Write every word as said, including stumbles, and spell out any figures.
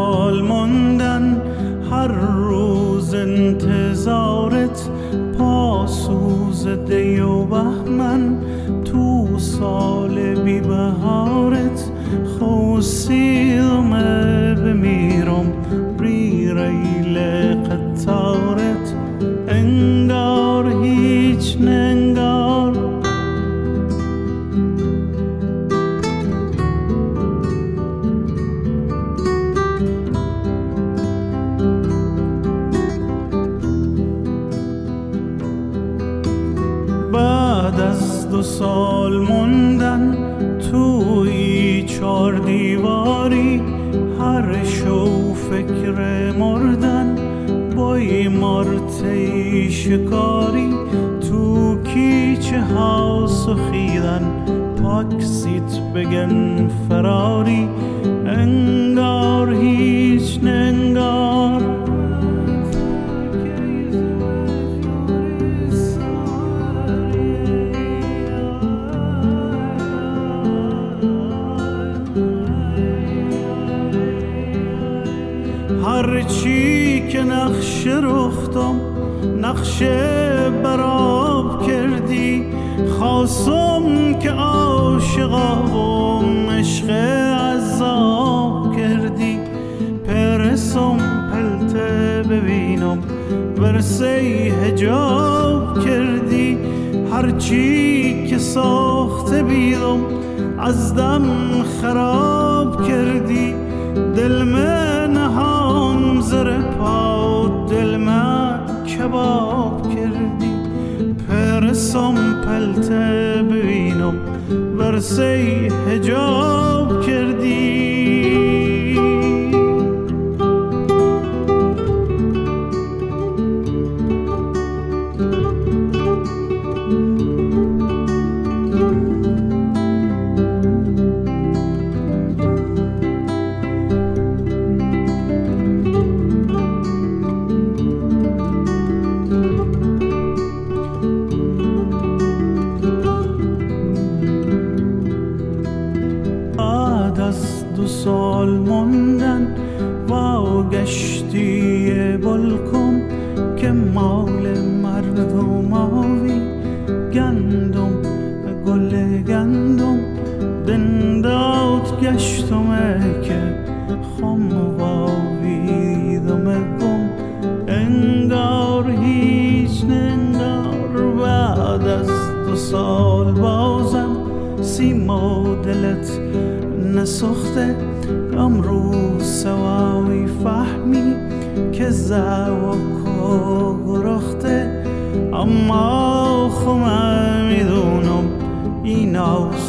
سال موندن، هر روز انتظارت پاسوز دی و بهمن، تو سال بی بهارت خوصیدم بمیرم ری ریل قطارت، انگار هیچ ننگار. بعد از دو سال موندن توی چار دیواری، هر شو فکر مردن بای مارتی شکاری، تو کیچه ها سخیدن پاکسیت بگن فراری، انگار هیچ ننگار. هرچی که نقشه رختم نقشه براب کردی، خواستم که عاشقام عشق عذاب کردی، پرسم پلته ببینم ورسه حجاب کردی، هرچی که ساخته بیدم از دم خراب کردی، دل من هم زر پا دل من کباب کردی، پرسم پلته ببینم ورسه حجاب کردی. دو سال موندن واگشتی بلکم که مال مردم آوی، گندم گل گندم دندات گشتم که خم واویدم گم، انگار هیچ ننگار. بعد از دو سال بازم سیما دلت نسخته، امروز سواوی فهمی که زوکا گرخته، اما خمه میدونم این